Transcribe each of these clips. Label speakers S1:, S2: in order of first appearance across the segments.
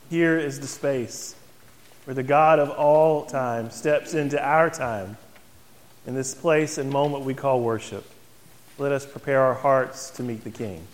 S1: Here is the space where the God of all time steps into our time in this place and moment we call worship. Let us prepare our hearts to meet the King.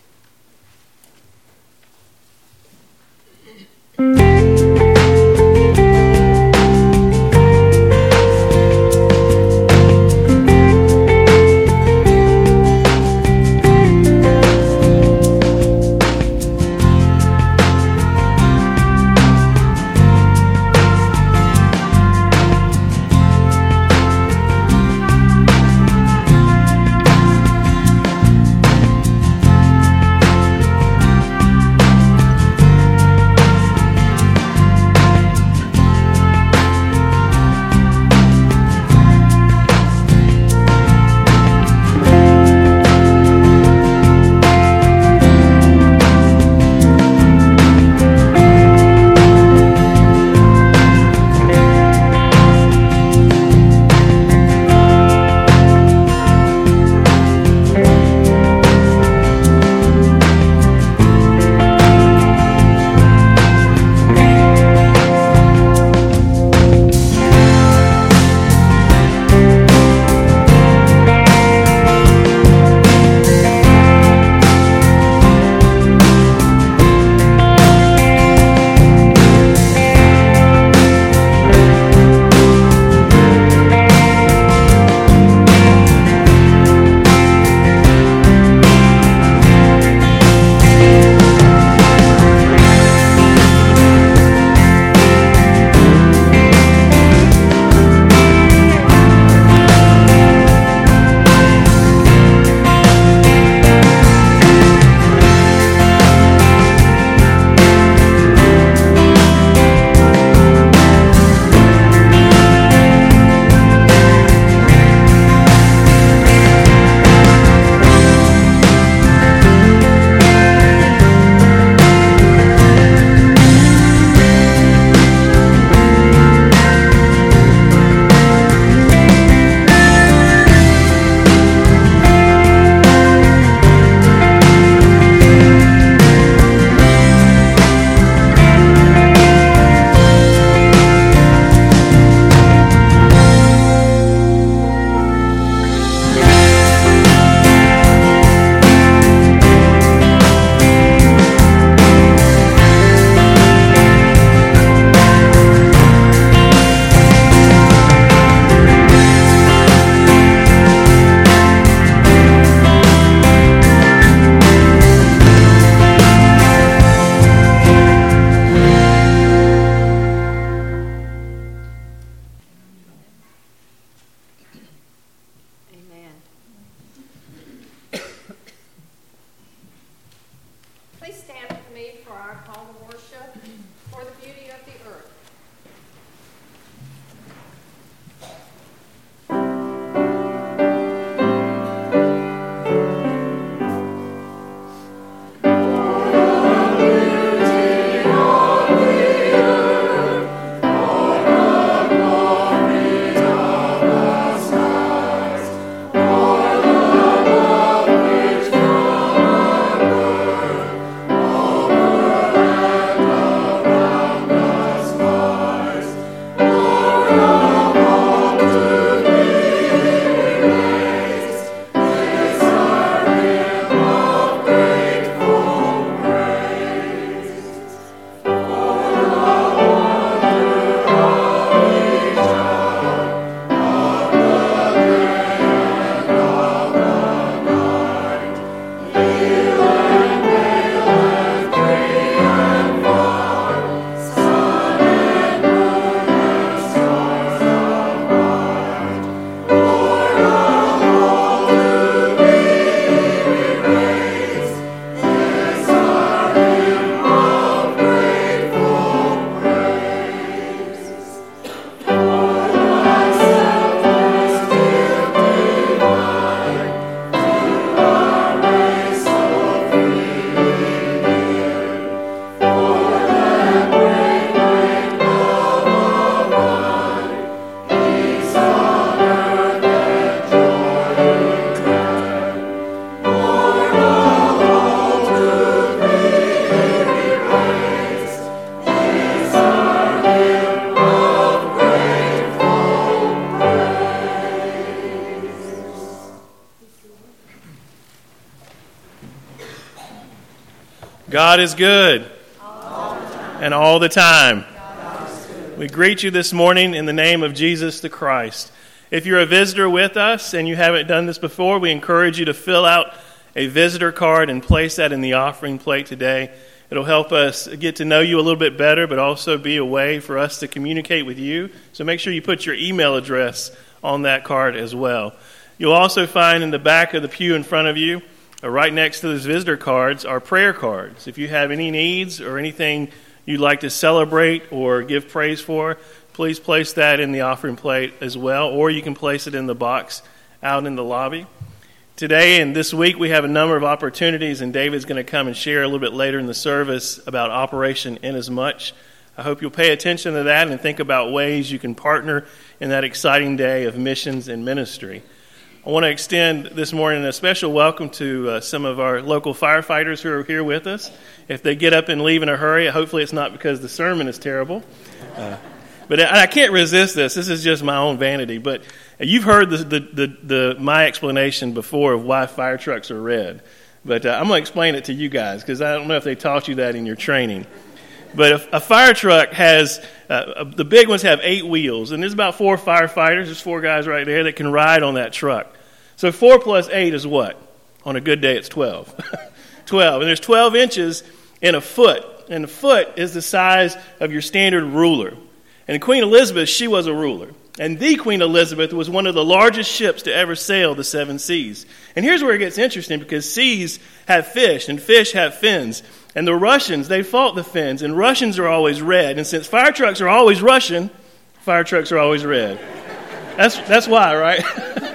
S1: God is good. And all the time. We greet you this morning in the name of Jesus the Christ. If you're a visitor with us and you haven't done this before, we encourage you to fill out a visitor card and place that in the offering plate today. It'll help us get to know you a little bit better, but also be a way for us to communicate with you. So make sure you put your email address on that card as well. You'll also find in the back of the pew in front of you, right next to those visitor cards, are prayer cards. If you have any needs or anything you'd like to celebrate or give praise for, please place that in the offering plate as well, or you can place it in the box out in the lobby. Today and this week we have a number of opportunities, and David's going to come and share a little bit later in the service about Operation Inasmuch. I hope you'll pay attention to that and think about ways you can partner in that exciting day of missions and ministry. I want to extend this morning a special welcome to some of our local firefighters who are here with us. If they get up and leave in a hurry, hopefully it's not because the sermon is terrible. But I can't resist this. This is just my own vanity. But you've heard my explanation before of why fire trucks are red. But I'm going to explain it to you guys because I don't know if they taught you that in your training. But a fire truck has, the big ones have 8 wheels, and there's about 4 firefighters, there's 4 guys right there that can ride on that truck. So 4 plus 8 is what? On a good day, it's 12. 12, and there's 12 inches in a foot, and a foot is the size of your standard ruler. And Queen Elizabeth, she was a ruler. And the Queen Elizabeth was one of the largest ships to ever sail the 7 seas. And here's where it gets interesting, because seas have fish, and fish have fins. And the Russians, they fought the Finns, and Russians are always red. And since fire trucks are always Russian, fire trucks are always red. That's why, right?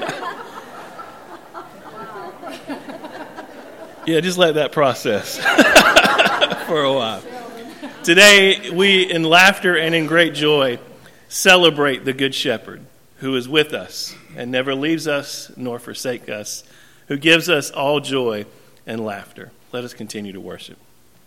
S1: Yeah, just let that process for a while. Today, we, in laughter and in great joy, celebrate the Good Shepherd, who is with us and never leaves us nor forsakes us, who gives us all joy and laughter. Let us continue to worship.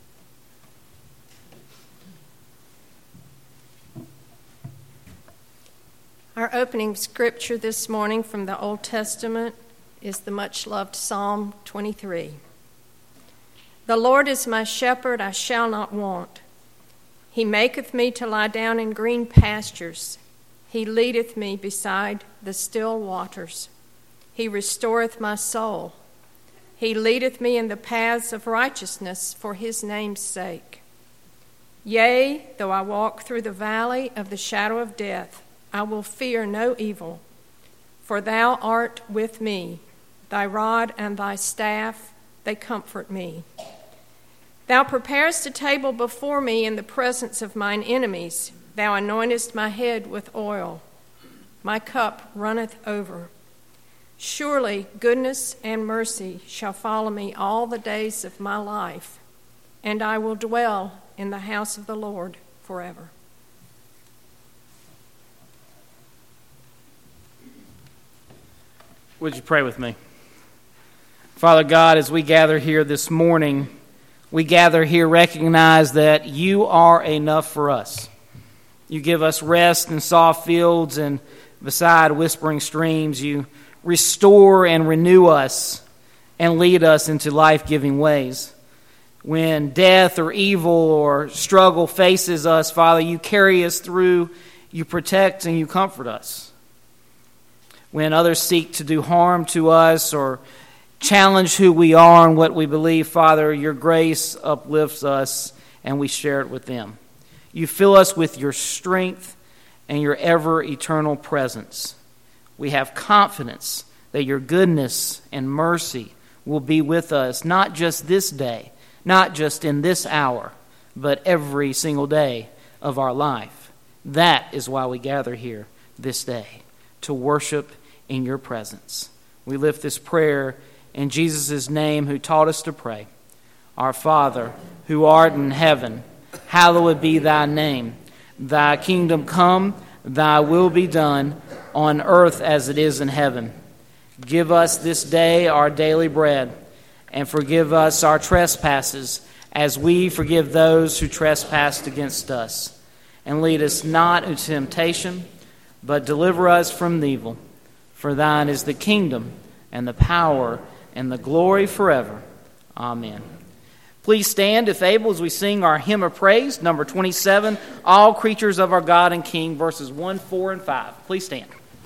S2: Our opening scripture this morning from the Old Testament is the much-loved Psalm 23. The Lord is my shepherd, I shall not want. He maketh me to lie down in green pastures. He leadeth me beside the still waters. He restoreth my soul. He leadeth me in the paths of righteousness for his name's sake. Yea, though I walk through the valley of the shadow of death, I will fear no evil, for thou art with me. Thy rod and thy staff, they comfort me. Thou preparest a table before me in the presence of mine enemies. Thou anointest my head with oil. My cup runneth over. Surely goodness and mercy shall follow me all the days of my life, and I will dwell in the house of the Lord forever.
S3: Would you pray with me? Father God, as we gather here this morning, we gather here recognize that you are enough for us. You give us rest in soft fields and beside whispering streams. You restore and renew us and lead us into life-giving ways. When death or evil or struggle faces us, Father, you carry us through, you protect and you comfort us. When others seek to do harm to us or challenge who we are and what we believe, Father, your grace uplifts us and we share it with them. You fill us with your strength and your ever-eternal presence. We have confidence that your goodness and mercy will be with us, not just this day, not just in this hour, but every single day of our life. That is why we gather here this day, to worship in your presence. We lift this prayer in Jesus' name, who taught us to pray. Our Father, who art in heaven, hallowed be thy name. Thy kingdom come, thy will be done, on earth as it is in heaven. Give us this day our daily bread, and forgive us our trespasses, as we forgive those who trespass against us. And lead us not into temptation, but deliver us from evil. For thine is the kingdom, and the power, and the glory forever. Amen. Please stand, if able, as we sing our hymn of praise, number 27, All Creatures of Our God and King, verses 1, 4, and 5. Please stand.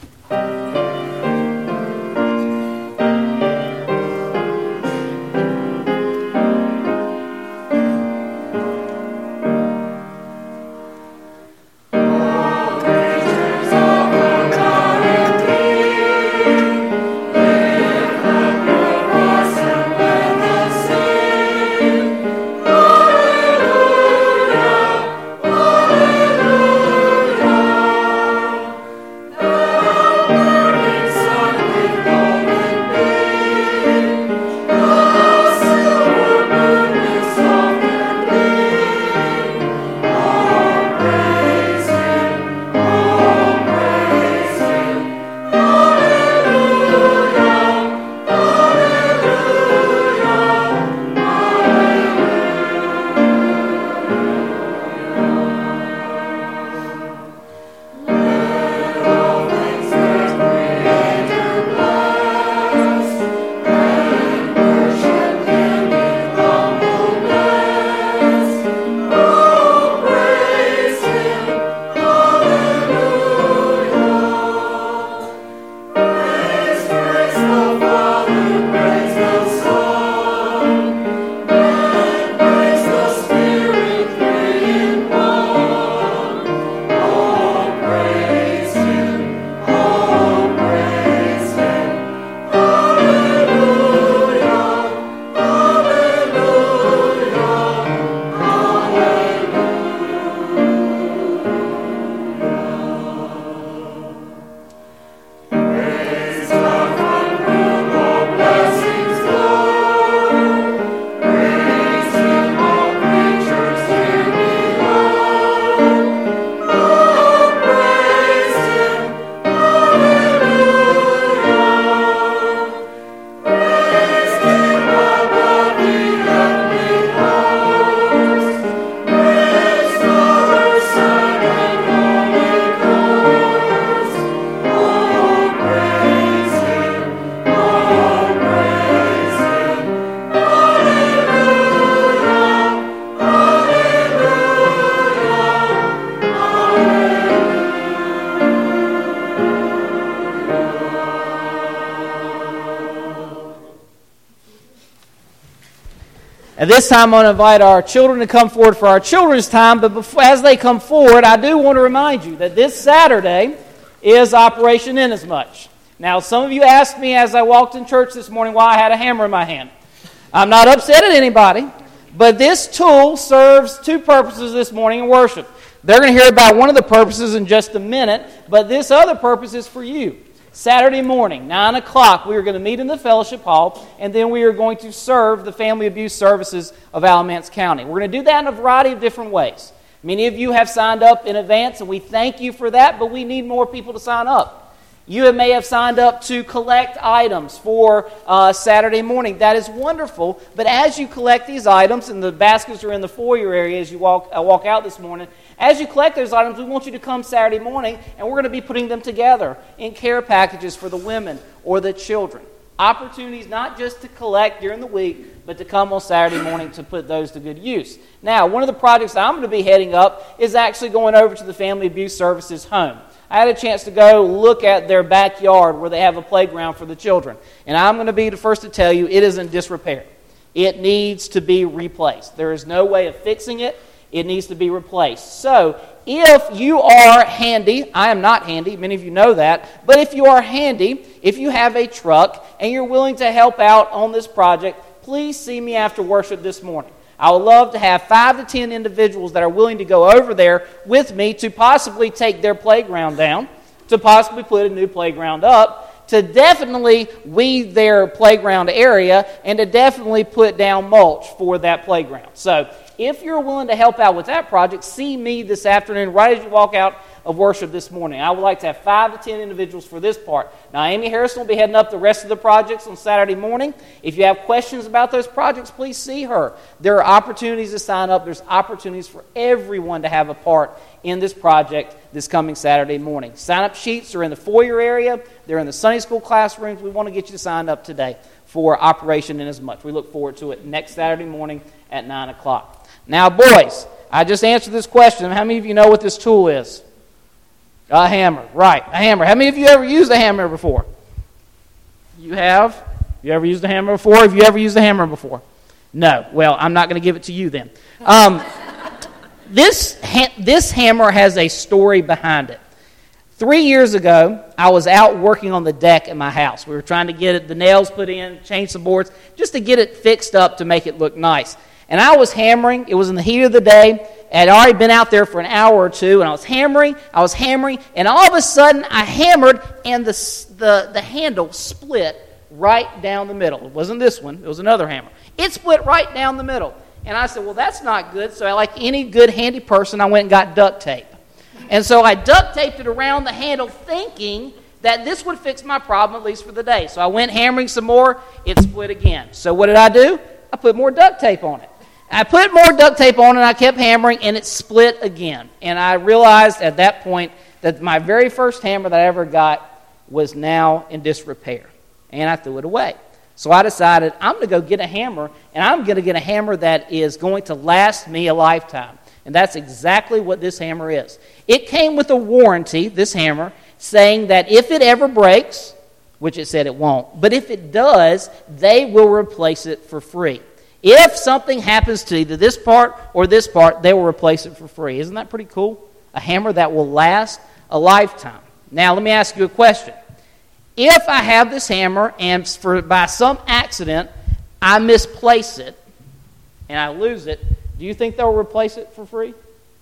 S3: At this time, I'm going to invite our children to come forward for our children's time, but as they come forward, I do want to remind you that this Saturday is Operation Inasmuch. Now, some of you asked me as I walked in church this morning why I had a hammer in my hand. I'm not upset at anybody, but this tool serves two purposes this morning in worship. They're going to hear about one of the purposes in just a minute, but this other purpose is for you. Saturday morning, 9 o'clock, we are going to meet in the fellowship hall, and then we are going to serve the family abuse services of Alamance County. We're going to do that in a variety of different ways. Many of you have signed up in advance, and we thank you for that, but we need more people to sign up. You may have signed up to collect items for Saturday morning. That is wonderful, but as you collect these items, and the baskets are in the foyer area as you walk out this morning, as you collect those items, we want you to come Saturday morning, and we're going to be putting them together in care packages for the women or the children. Opportunities not just to collect during the week, but to come on Saturday morning to put those to good use. Now, one of the projects that I'm going to be heading up is actually going over to the Family Abuse Services home. I had a chance to go look at their backyard where they have a playground for the children. And I'm going to be the first to tell you it is in disrepair. It needs to be replaced. There is no way of fixing it. It needs to be replaced. So, if you are handy, I am not handy, many of you know that, but if you are handy, if you have a truck and you're willing to help out on this project, please see me after worship this morning. I would love to have 5 to 10 individuals that are willing to go over there with me to possibly take their playground down, to possibly put a new playground up, to definitely weed their playground area, and to definitely put down mulch for that playground. So, if you're willing to help out with that project, see me this afternoon right as you walk out of worship this morning. I would like to have 5 to 10 individuals for this part. Now, Amy Harrison will be heading up the rest of the projects on Saturday morning. If you have questions about those projects, please see her. There are opportunities to sign up. There's opportunities for everyone to have a part in this project this coming Saturday morning. Sign-up sheets are in the foyer area. They're in the Sunday school classrooms. We want to get you signed up today for Operation Inasmuch. We look forward to it next Saturday morning at 9 o'clock. Now, boys, I just answered this question. How many of you know what this tool is? A hammer. Right, a hammer. How many of you ever used a hammer before? You have? You ever used a hammer before? Have you ever used a hammer before? No. Well, I'm not going to give it to you then. This hammer has a story behind it. 3 years ago, I was out working on the deck at my house. We were trying to get the nails put in, change some boards, just to get it fixed up to make it look nice. And I was hammering. It was in the heat of the day. I had already been out there for an hour or two, and I was hammering, and all of a sudden I hammered, and the handle split right down the middle. It wasn't this one. It was another hammer. It split right down the middle. And I said, well, that's not good. So like any good handy person, I went and got duct tape. And so I duct taped it around the handle thinking that this would fix my problem, at least for the day. So I went hammering some more. It split again. So what did I do? I put more duct tape on it. I put more duct tape on it, and I kept hammering, and it split again. And I realized at that point that my very first hammer that I ever got was now in disrepair. And I threw it away. So I decided I'm going to go get a hammer, and I'm going to get a hammer that is going to last me a lifetime. And that's exactly what this hammer is. It came with a warranty, this hammer, saying that if it ever breaks, which it said it won't, but if it does, they will replace it for free. If something happens to either this part or this part, they will replace it for free. Isn't that pretty cool? A hammer that will last a lifetime. Now, let me ask you a question. If I have this hammer and by some accident I misplace it and I lose it, do you think they'll replace it for free?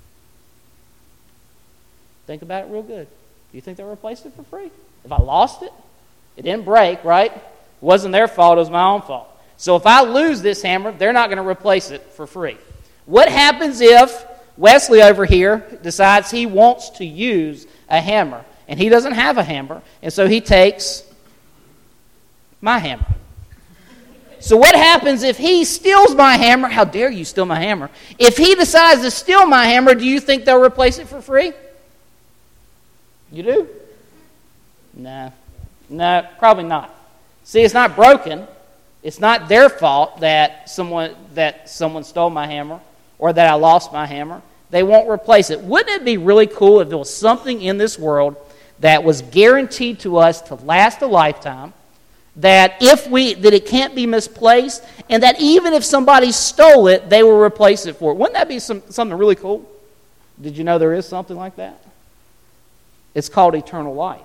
S3: Think about it real good. Do you think they'll replace it for free? If I lost it, it didn't break, right? It wasn't their fault, it was my own fault. So if I lose this hammer, they're not going to replace it for free. What happens if Wesley over here decides he wants to use a hammer, and he doesn't have a hammer, and so he takes my hammer? So what happens if he steals my hammer? How dare you steal my hammer? If he decides to steal my hammer, do you think they'll replace it for free? You do? No, probably not. See, it's not broken. It's not their fault that someone stole my hammer or that I lost my hammer. They won't replace it. Wouldn't it be really cool if there was something in this world that was guaranteed to us to last a lifetime, that it can't be misplaced, and that even if somebody stole it, they will replace it for it? Wouldn't that be something really cool? Did you know there is something like that? It's called eternal life.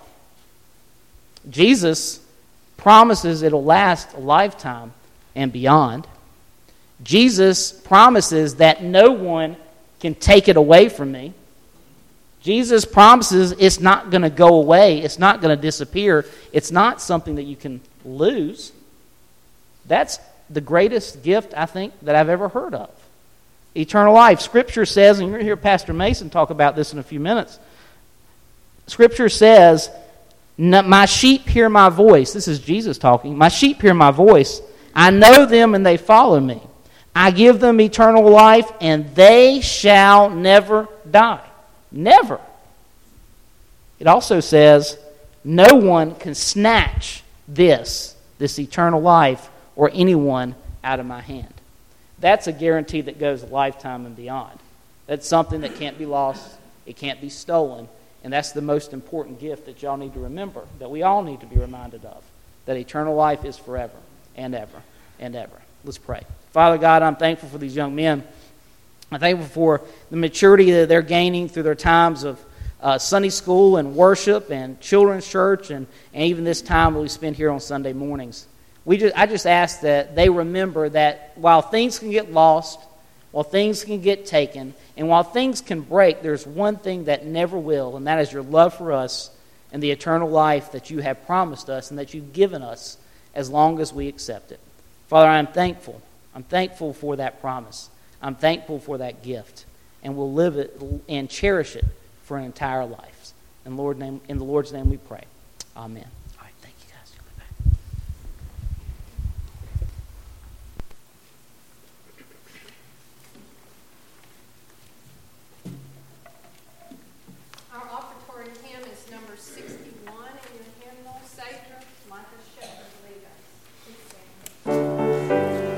S3: Jesus promises it'll last a lifetime and beyond. Jesus promises that no one can take it away from me. Jesus promises it's not going to go away. It's not going to disappear. It's not something that you can lose. That's the greatest gift, I think, that I've ever heard of. Eternal life. Scripture says, and you're going to hear Pastor Mason talk about this in a few minutes. Scripture says, my sheep hear my voice. This is Jesus talking. My sheep hear my voice. I know them and they follow me. I give them eternal life and they shall never die. Never. It also says, no one can snatch this eternal life or anyone out of my hand. That's a guarantee that goes a lifetime and beyond. That's something that can't be lost. It can't be stolen. And that's the most important gift that y'all need to remember, that we all need to be reminded of, that eternal life is forever and ever and ever. Let's pray. Father God, I'm thankful for these young men. I'm thankful for the maturity that they're gaining through their times of Sunday school and worship and children's church and even this time that we spend here on Sunday mornings. I just ask that they remember that while things can get lost, while things can get taken, and while things can break, there's one thing that never will, and that is your love for us and the eternal life that you have promised us and that you've given us as long as we accept it. Father, I'm thankful. I'm thankful for that promise. I'm thankful for that gift, and we'll live it and cherish it for an entire life. In the Lord's name we pray. Amen. All right, thank you guys. You'll be back.
S2: Our offertory hymn is number 61 in the hymnal. Savior, like a shepherd, lead us. Please stand.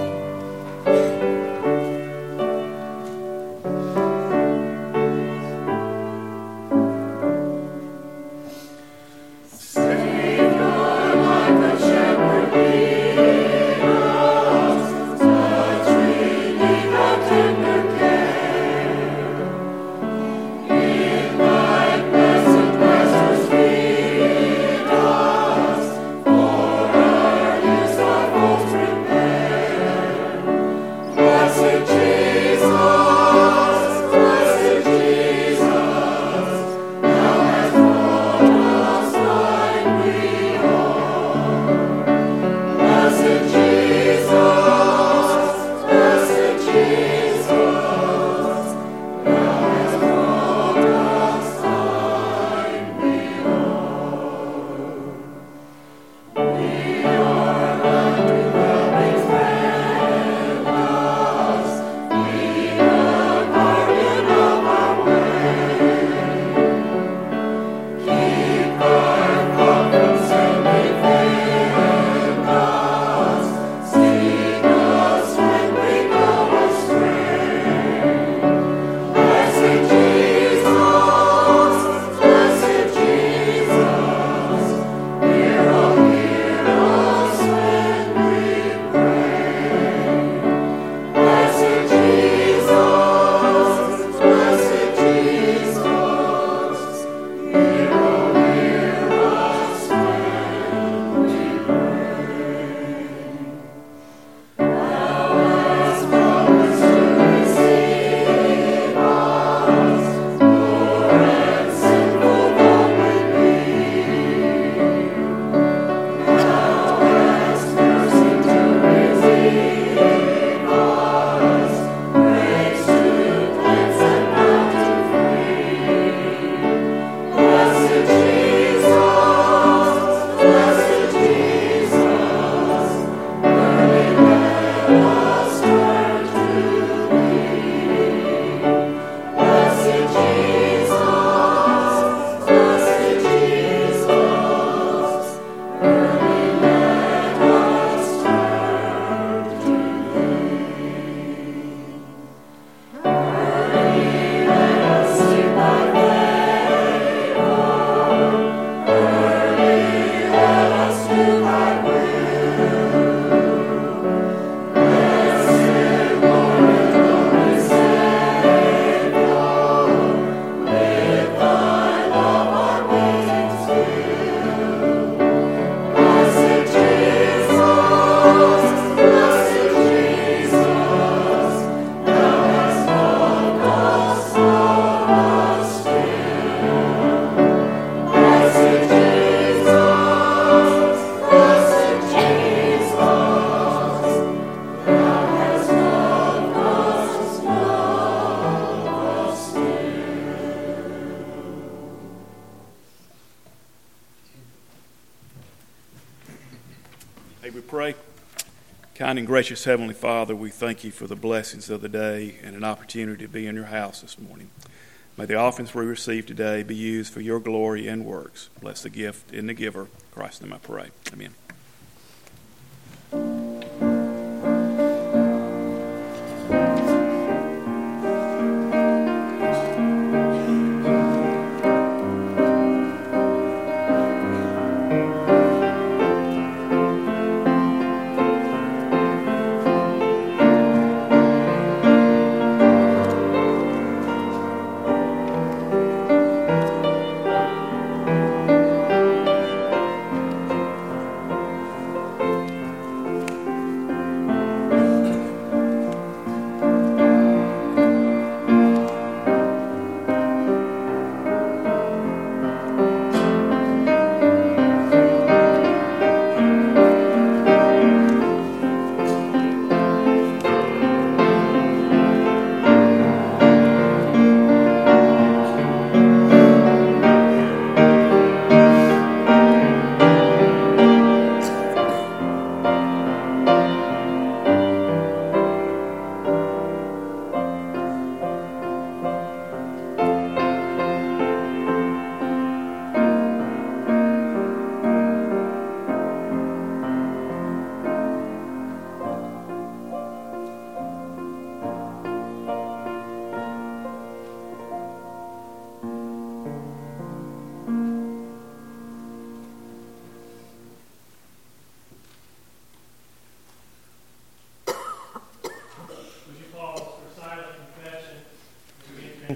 S4: May we pray. Kind and gracious Heavenly Father, we thank you for the blessings of the day and an opportunity to be in your house this morning. May the offerings we receive today be used for your glory and works. Bless the gift and the giver. In Christ's name I pray. Amen.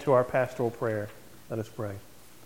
S1: into our pastoral prayer. Let us pray.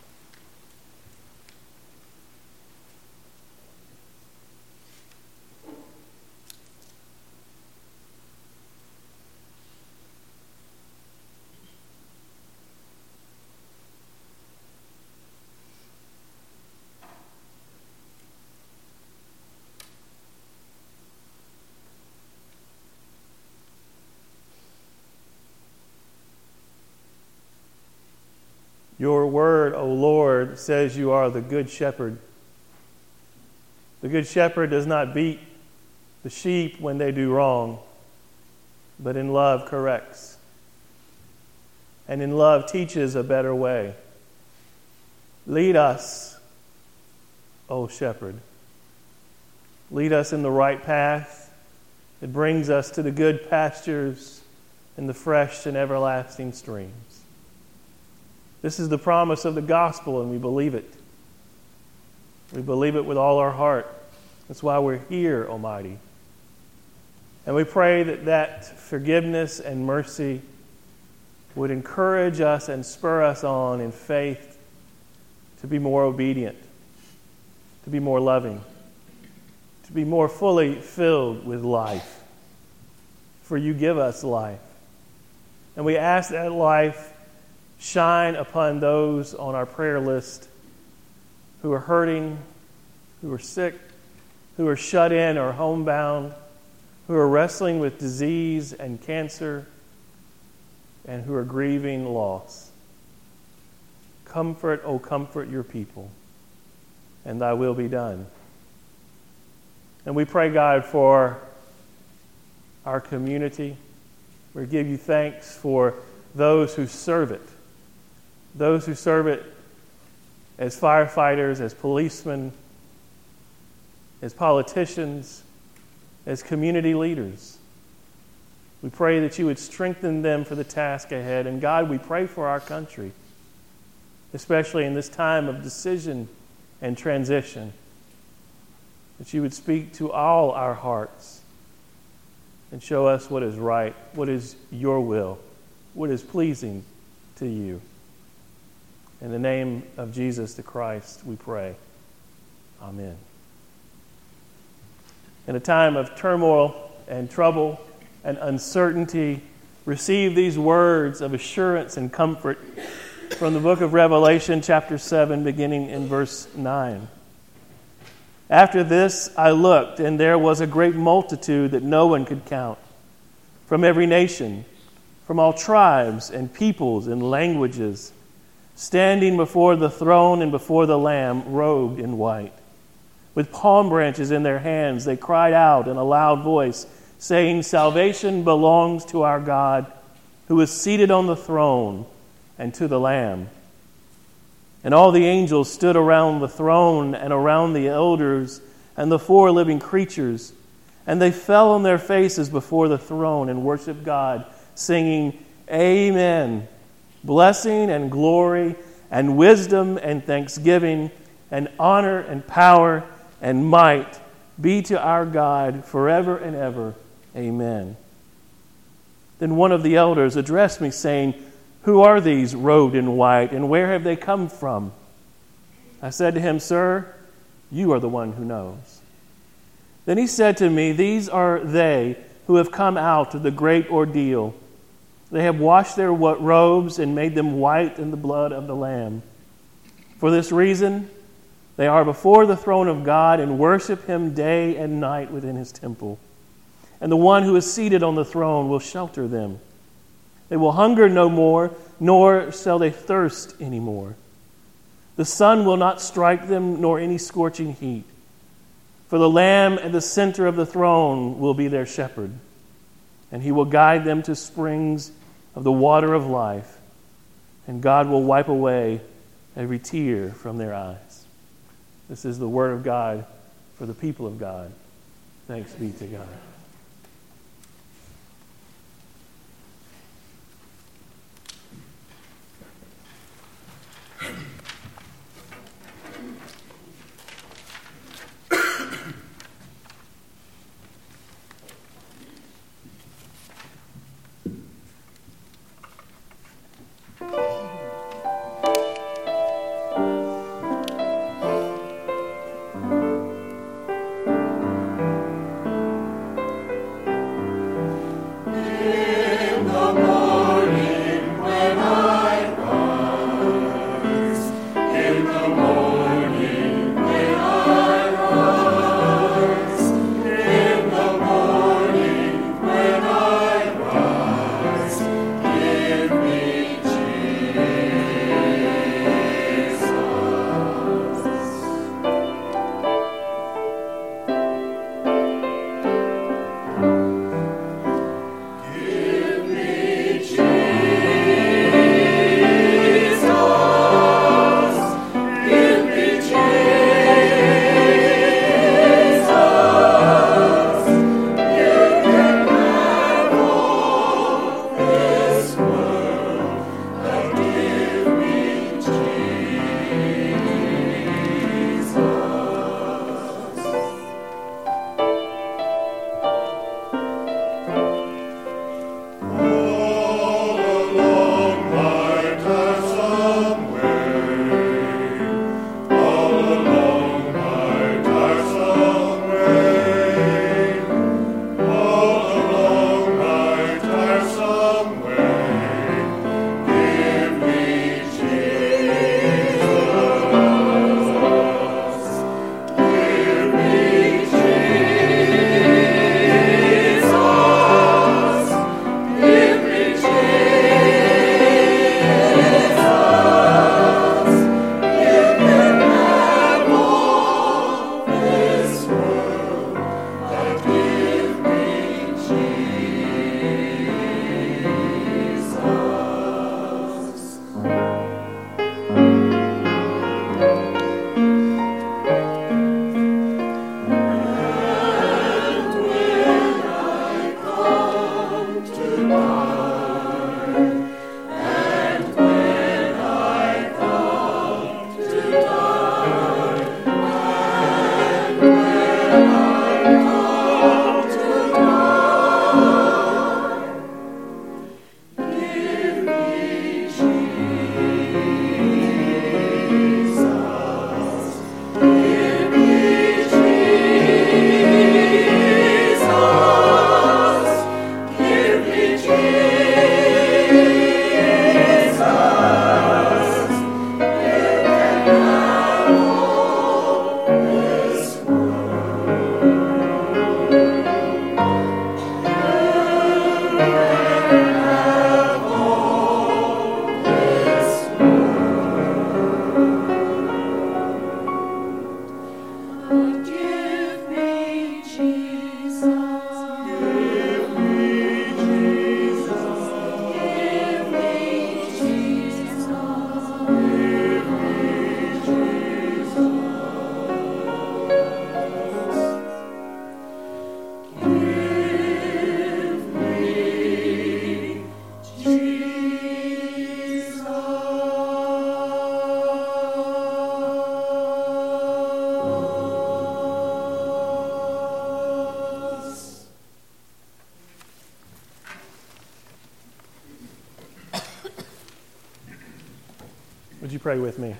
S1: Your word, O Lord, says you are the good shepherd. The good shepherd does not beat the sheep when they do wrong, but in love corrects. And in love teaches a better way. Lead us, O shepherd. Lead us in the right path that brings us to the good pastures and the fresh and everlasting streams. This is the promise of the gospel, and we believe it. We believe it with all our heart. That's why we're here, Almighty. And we pray that forgiveness and mercy would encourage us and spur us on in faith to be more obedient, to be more loving, to be more fully filled with life. For you give us life. And we ask that life shine upon those on our prayer list who are hurting, who are sick, who are shut in or homebound, who are wrestling with disease and cancer, and who are grieving loss. Comfort, O comfort your people, and thy will be done. And we pray, God, for our community. We give you thanks for those who serve it. Those who serve it as firefighters, as policemen, as politicians, as community leaders. We pray that you would strengthen them for the task ahead. And God, we pray for our country, especially in this time of decision and transition, that you would speak to all our hearts and show us what is right, what is your will, what is pleasing to you. In the name of Jesus the Christ, we pray. Amen. In a time of turmoil and trouble and uncertainty, receive these words of assurance and comfort from the book of Revelation, chapter 7, beginning in verse 9. After this I looked, and there was a great multitude that no one could count, from every nation, from all tribes and peoples and languages, standing before the throne and before the Lamb, robed in white. With palm branches in their hands, they cried out in a loud voice, saying, "Salvation belongs to our God, who is seated on the throne, and to the Lamb." And all the angels stood around the throne and around the elders and the 4 living creatures, and they fell on their faces before the throne and worshiped God, singing, "Amen. Blessing and glory and wisdom and thanksgiving and honor and power and might be to our God forever and ever. Amen." Then one of the elders addressed me, saying, "Who are these robed in white, and where have they come from?" I said to him, "Sir, you are the one who knows." Then he said to me, "These are they who have come out of the great ordeal. They have washed their robes and made them white in the blood of the Lamb. For this reason, they are before the throne of God and worship him day and night within his temple. And the one who is seated on the throne will shelter them. They will hunger no more, nor shall they thirst any more. The sun will not strike them, nor any scorching heat. For the Lamb at the center of the throne will be their shepherd, and he will guide them to springs of the water of life, and God will wipe away every tear from their eyes." This is the word of God for the people of God. Thanks be to God. Would you pray with me?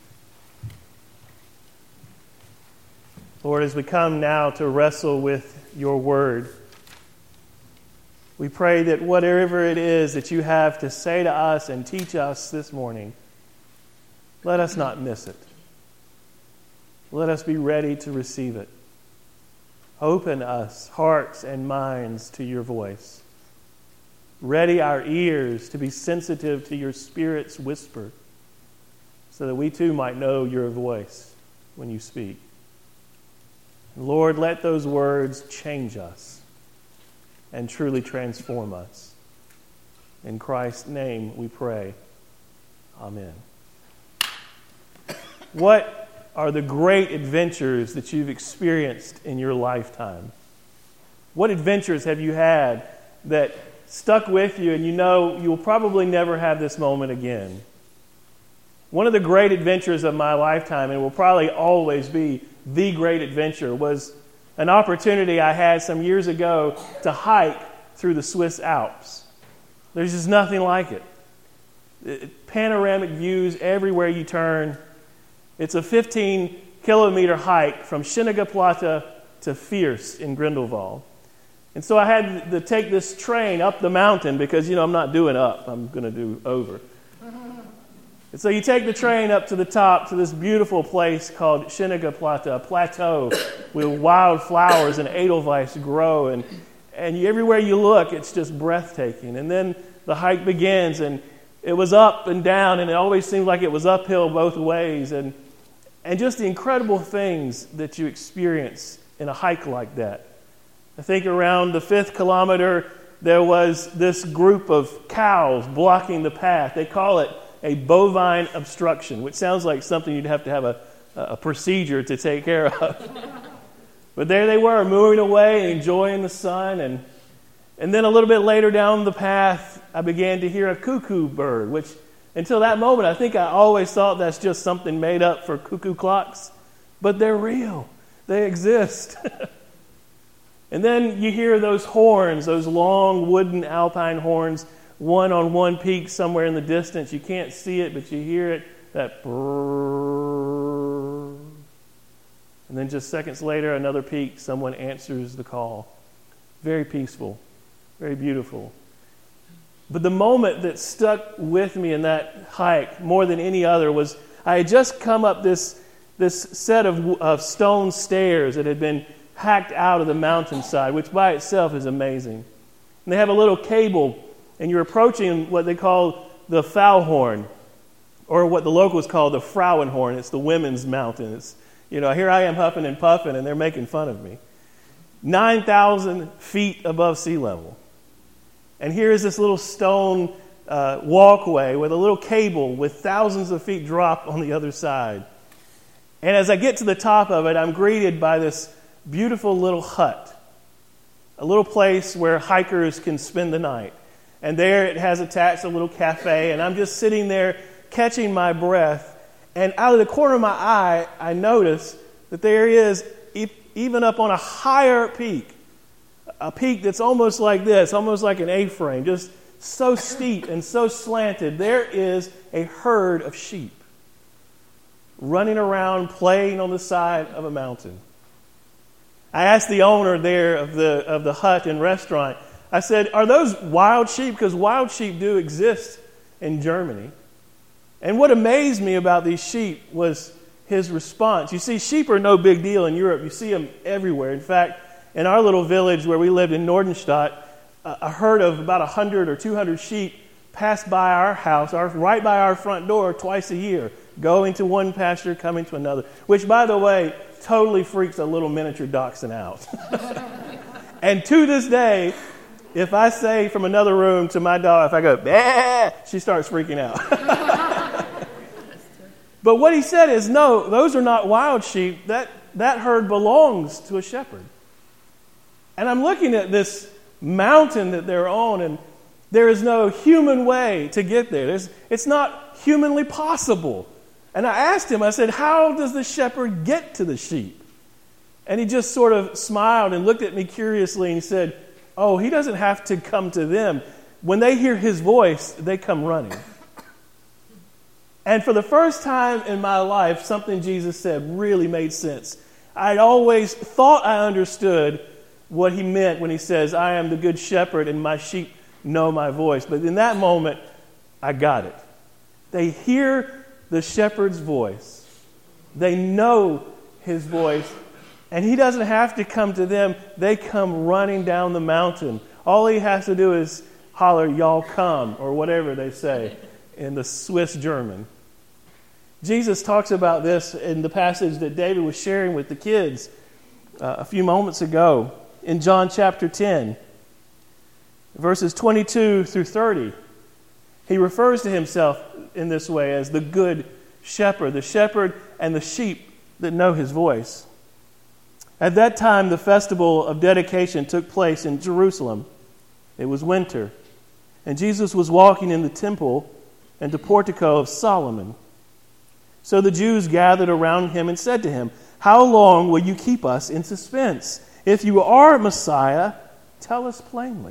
S1: Lord, as we come now to wrestle with your word, we pray that whatever it is that you have to say to us and teach us this morning, let us not miss it. Let us be ready to receive it. Open us, hearts and minds, to your voice. Ready our ears to be sensitive to your Spirit's whisper, so that we too might know your voice when you speak. Lord, let those words change us and truly transform us. In Christ's name we pray. Amen. What are the great adventures that you've experienced in your lifetime? What adventures have you had that stuck with you and you know you'll probably never have this moment again? One of the great adventures of my lifetime, and will probably always be the great adventure, was an opportunity I had some years ago to hike through the Swiss Alps. There's just nothing like it. Panoramic views everywhere you turn. It's a 15-kilometer hike from Schöne Platte to Fierce in Grindelwald. And so I had to take this train up the mountain because, I'm not doing up. I'm going to do over. And so you take the train up to the top to this beautiful place called Schöne Platte, a plateau where wild flowers and edelweiss grow. And everywhere you look, it's just breathtaking. And then the hike begins, and it was up and down, and it always seemed like it was uphill both ways. And just the incredible things that you experience in a hike like that. I think around the 5th kilometer, there was this group of cows blocking the path. They call it a bovine obstruction, which sounds like something you'd have to have a procedure to take care of. But there they were, moving away, enjoying the sun. And then a little bit later down the path, I began to hear a cuckoo bird, which until that moment, I think I always thought that's just something made up for cuckoo clocks. But they're real. They exist. And then you hear those horns, those long wooden alpine horns, one on one peak somewhere in the distance. You can't see it, but you hear it, that brrrr. And then just seconds later, another peak, someone answers the call. Very peaceful, very beautiful. But the moment that stuck with me in that hike more than any other was I had just come up this set of stone stairs that had been hacked out of the mountainside, which by itself is amazing. And they have a little cable, and you're approaching what they call the Fallhorn, or what the locals call the Frauenhorn. It's the women's mountain. It's, here I am huffing and puffing, and they're making fun of me. 9,000 feet above sea level. And here is this little stone walkway with a little cable with thousands of feet drop on the other side. And as I get to the top of it, I'm greeted by this beautiful little hut, a little place where hikers can spend the night. And there it has attached a little cafe, and I'm just sitting there catching my breath. And out of the corner of my eye, I notice that there is, even up on a higher peak, a peak that's almost like this, almost like an A-frame, just so steep and so slanted, there is a herd of sheep running around, playing on the side of a mountain. I asked the owner there of the hut and restaurant, I said, are those wild sheep? Because wild sheep do exist in Germany. And what amazed me about these sheep was his response. You see, sheep are no big deal in Europe. You see them everywhere. In fact, in our little village where we lived in Nordenstadt, a herd of about 100 or 200 sheep passed by our house, right by our front door twice a year, going to one pasture, coming to another. Which, by the way, totally freaks a little miniature dachshund out. And to this day, if I say from another room to my dog, if I go, bah, she starts freaking out. But what he said is, no, those are not wild sheep. That herd belongs to a shepherd. And I'm looking at this mountain that they're on, and there is no human way to get there. It's not humanly possible. And I asked him, I said, how does the shepherd get to the sheep? And he just sort of smiled and looked at me curiously and he said, oh, he doesn't have to come to them. When they hear his voice, they come running. And for the first time in my life, something Jesus said really made sense. I'd always thought I understood what he meant when he says, I am the good shepherd and my sheep know my voice. But in that moment, I got it. They hear the shepherd's voice. They know his voice. And he doesn't have to come to them. They come running down the mountain. All he has to do is holler, y'all come, or whatever they say in the Swiss German. Jesus talks about this in the passage that David was sharing with the kids a few moments ago in John chapter 10, verses 22 through 30. He refers to himself in this way as the good shepherd, the shepherd and the sheep that know his voice. At that time, the festival of dedication took place in Jerusalem. It was winter, and Jesus was walking in the temple and the portico of Solomon. So the Jews gathered around him and said to him, how long will you keep us in suspense? If you are Messiah, tell us plainly.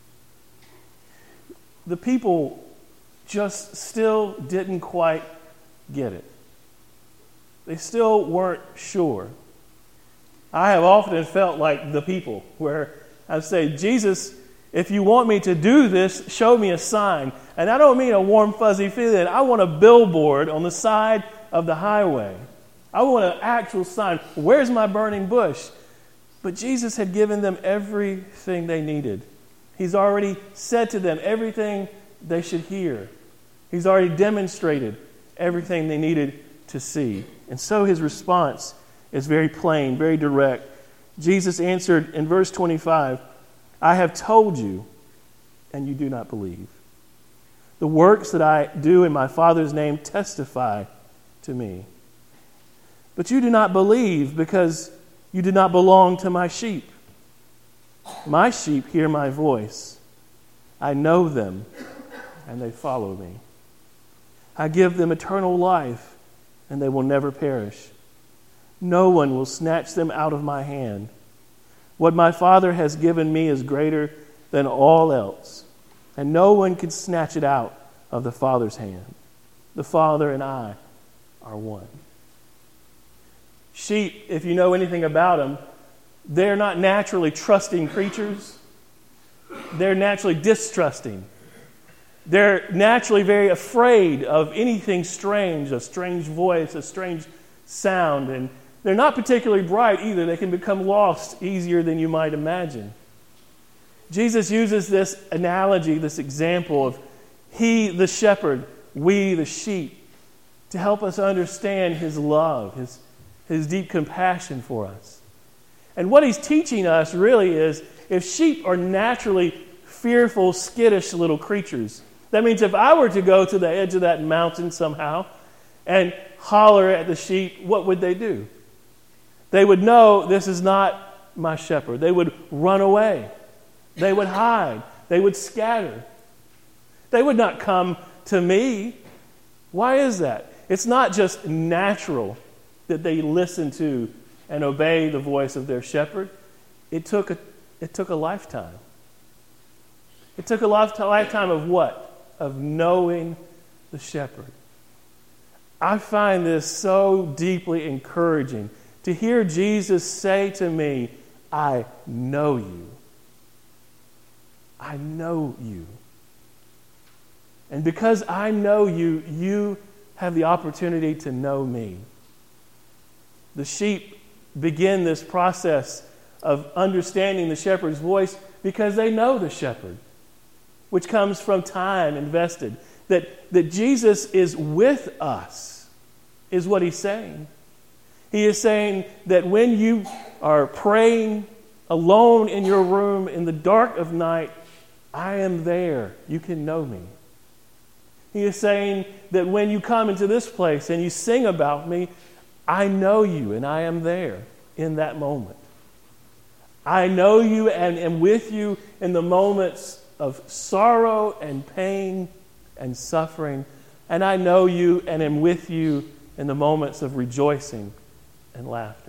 S1: The people just still didn't quite get it. They still weren't sure. I have often felt like the people where I say, Jesus, if you want me to do this, show me a sign. And I don't mean a warm, fuzzy feeling. I want a billboard on the side of the highway. I want an actual sign. Where's my burning bush? But Jesus had given them everything they needed. He's already said to them everything they should hear. He's already demonstrated everything they needed to see. And so his response is very plain, very direct. Jesus answered in verse 25, I have told you, and you do not believe. The works that I do in my Father's name testify to me. But you do not believe because you do not belong to my sheep. My sheep hear my voice. I know them, and they follow me. I give them eternal life, and they will never perish. No one will snatch them out of my hand. What my Father has given me is greater than all else, and no one can snatch it out of the Father's hand. The Father and I are one. Sheep, if you know anything about them, they're not naturally trusting creatures. They're naturally distrusting. They're naturally very afraid of anything strange, a strange voice, a strange sound. And they're not particularly bright either. They can become lost easier than you might imagine. Jesus uses this analogy, this example of he, the shepherd, we, the sheep, to help us understand his love, his deep compassion for us. And what he's teaching us really is, if sheep are naturally fearful, skittish little creatures, that means if I were to go to the edge of that mountain somehow and holler at the sheep, what would they do? They would know this is not my shepherd. They would run away. They would hide. They would scatter. They would not come to me. Why is that? It's not just natural that they listen to and obey the voice of their shepherd. It took a lifetime. It took a lifetime of what? Of knowing the shepherd. I find this so deeply encouraging to hear Jesus say to me, I know you. I know you. And because I know you, you have the opportunity to know me. The sheep begin this process of understanding the shepherd's voice because they know the shepherd, which comes from time invested. That Jesus is with us, is what he's saying. He is saying that when you are praying alone in your room in the dark of night, I am there. You can know me. He is saying that when you come into this place and you sing about me, I know you and I am there in that moment. I know you and am with you in the moments of sorrow and pain and suffering. And I know you and am with you in the moments of rejoicing and laughter.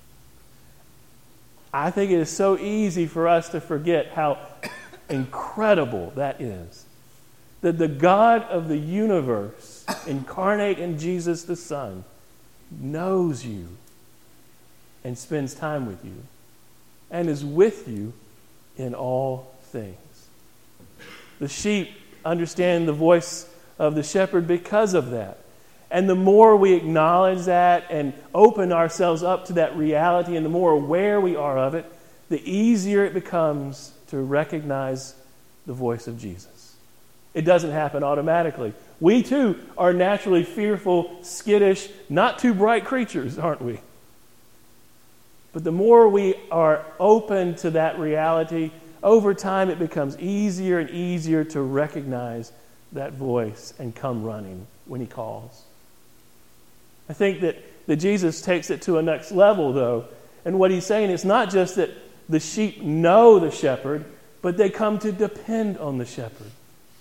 S1: I think it is so easy for us to forget how incredible that is. That the God of the universe, incarnate in Jesus the Son, knows you and spends time with you and is with you in all things. The sheep understand the voice of the shepherd because of that. And the more we acknowledge that and open ourselves up to that reality and the more aware we are of it, the easier it becomes to recognize the voice of Jesus. It doesn't happen automatically. We too are naturally fearful, skittish, not too bright creatures, aren't we? But the more we are open to that reality, over time it becomes easier and easier to recognize that voice and come running when he calls. I think that Jesus takes it to a next level, though. And what he's saying is not just that the sheep know the shepherd, but they come to depend on the shepherd.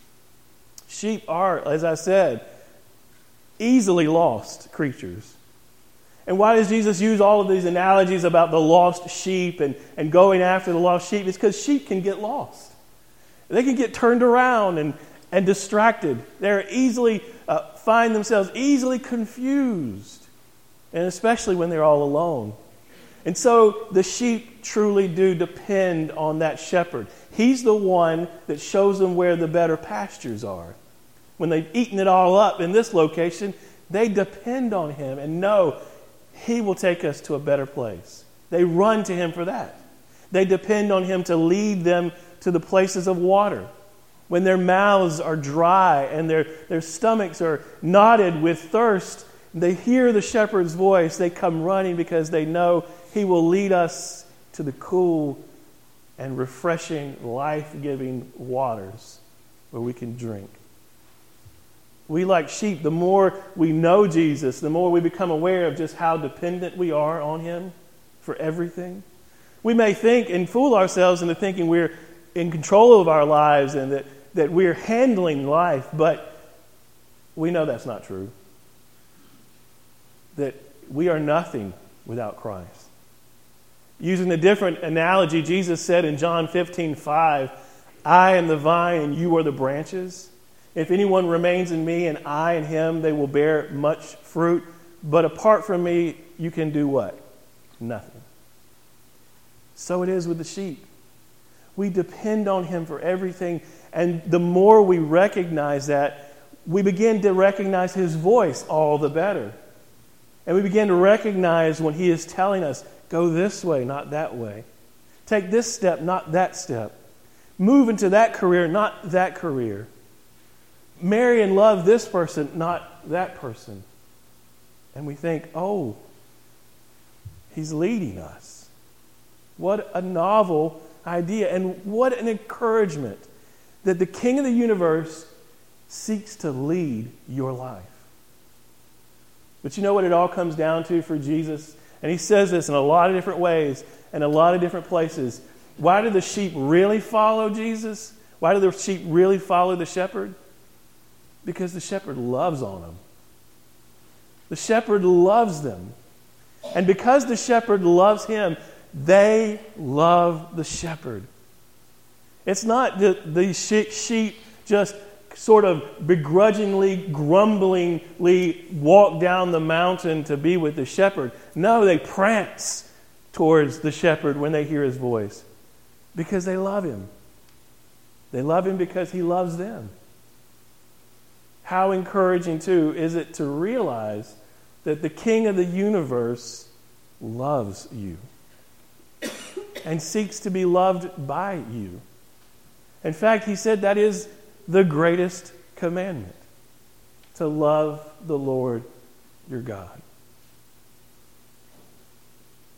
S1: Sheep are, as I said, easily lost creatures. And why does Jesus use all of these analogies about the lost sheep and going after the lost sheep? It's because sheep can get lost. They can get turned around and distracted. They're easily, find themselves easily confused. And especially when they're all alone. And so the sheep truly do depend on that shepherd. He's the one that shows them where the better pastures are. When they've eaten it all up in this location, they depend on him and know he will take us to a better place. They run to him for that. They depend on him to lead them to the places of water. When their mouths are dry and their stomachs are knotted with thirst, they hear the shepherd's voice. They come running because they know he will lead us to the cool and refreshing, life-giving waters where we can drink. We, like sheep, the more we know Jesus, the more we become aware of just how dependent we are on him for everything. We may think and fool ourselves into thinking we're in control of our lives and that we're handling life, but we know that's not true. That we are nothing without Christ. Using a different analogy, Jesus said in John 15:5, I am the vine and you are the branches. If anyone remains in me and I in him, they will bear much fruit. But apart from me, you can do what? Nothing. So it is with the sheep. We depend on him for everything. And the more we recognize that, we begin to recognize his voice all the better. And we begin to recognize when he is telling us, go this way, not that way. Take this step, not that step. Move into that career, not that career. Marry and love this person, not that person. And we think, oh, he's leading us. What a novel idea, and what an encouragement that the King of the universe seeks to lead your life. But you know what it all comes down to for Jesus? And he says this in a lot of different ways and a lot of different places. Why do the sheep really follow Jesus? Why do the sheep really follow the shepherd? Because the shepherd loves on them. The shepherd loves them. And because the shepherd loves him, they love the shepherd. It's not that the sheep just sort of begrudgingly, grumblingly walk down the mountain to be with the shepherd. No, they prance towards the shepherd when they hear his voice because they love him. They love him because he loves them. How encouraging, too, is it to realize that the King of the universe loves you and seeks to be loved by you. In fact, he said that is the greatest commandment, to love the Lord your God.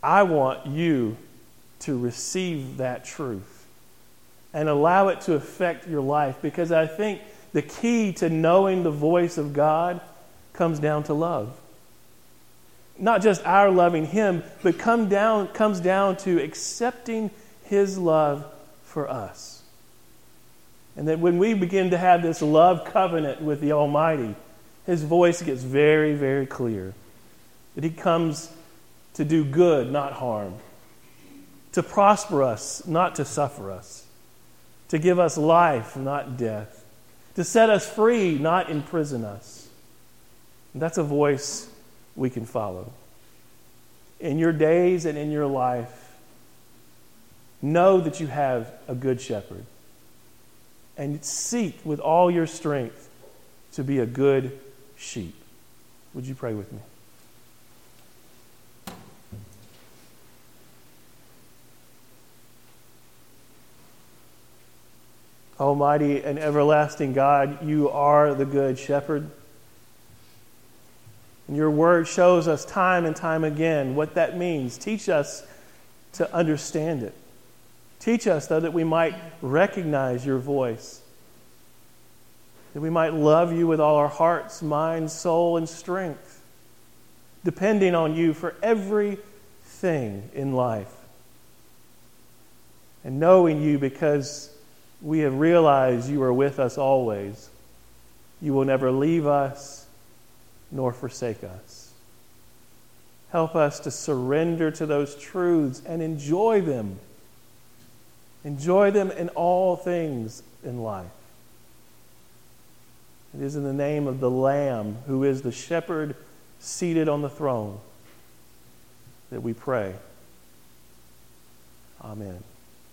S1: I want you to receive that truth and allow it to affect your life, because I think the key to knowing the voice of God comes down to love. Not just our loving Him, but comes down to accepting His love for us. And that when we begin to have this love covenant with the Almighty, His voice gets very, very clear. That He comes to do good, not harm. To prosper us, not to suffer us. To give us life, not death. To set us free, not imprison us. And that's a voice we can follow. In your days and in your life, know that you have a good shepherd. And seek with all your strength to be a good sheep. Would you pray with me? Almighty and everlasting God, you are the good shepherd. And your word shows us time and time again what that means. Teach us to understand it. Teach us, though, that we might recognize your voice. That we might love you with all our hearts, minds, soul, and strength. Depending on you for everything in life. And knowing you because we have realized you are with us always. You will never leave us nor forsake us. Help us to surrender to those truths and enjoy them. Enjoy them in all things in life. It is in the name of the Lamb, who is the shepherd seated on the throne, that we pray. Amen.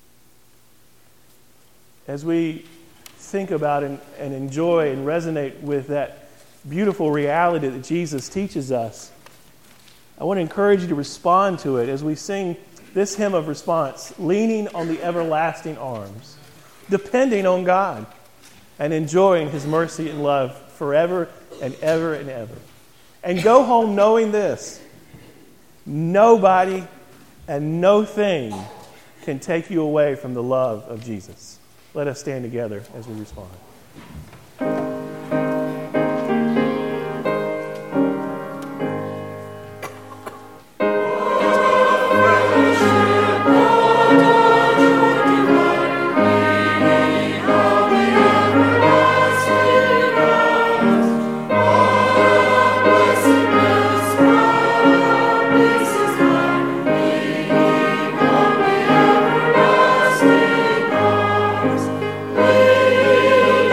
S1: As we think about and enjoy and resonate with that beautiful reality that Jesus teaches us, I want to encourage you to respond to it as we sing this hymn of response, leaning on the everlasting arms, depending on God, and enjoying His mercy and love forever and ever and ever. And go home knowing this: nobody and no thing can take you away from the love of Jesus. Let us stand together as we respond.
S5: We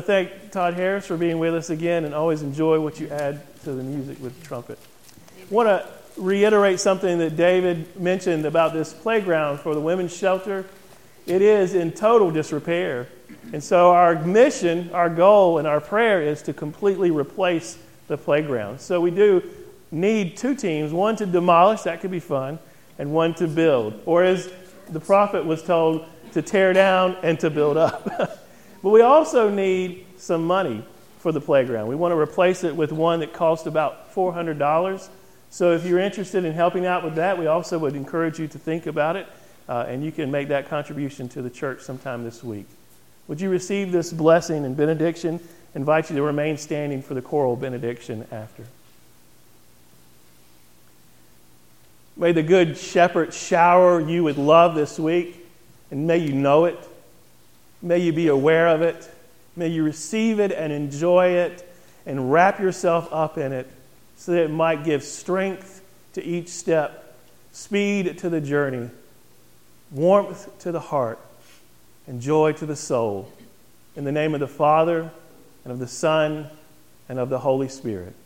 S1: thank Todd Harris for being with us again, and always enjoy what you add to the music with the trumpet. I want to reiterate something that David mentioned about this playground for the women's shelter. It is in total disrepair. And so our mission, our goal, and our prayer is to completely replace the playground. So we do need two teams, one to demolish, that could be fun, and one to build. Or as the prophet was told, to tear down and to build up. But we also need some money for the playground. We want to replace it with one that costs about $400. So if you're interested in helping out with that, we also would encourage you to think about it, and you can make that contribution to the church sometime this week. Would you receive this blessing and benediction? I invite you to remain standing for the choral benediction after. May the Good Shepherd shower you with love this week, and may you know it. May you be aware of it. May you receive it and enjoy it and wrap yourself up in it so that it might give strength to each step, speed to the journey, warmth to the heart, and joy to the soul. In the name of the Father, and of the Son, and of the Holy Spirit.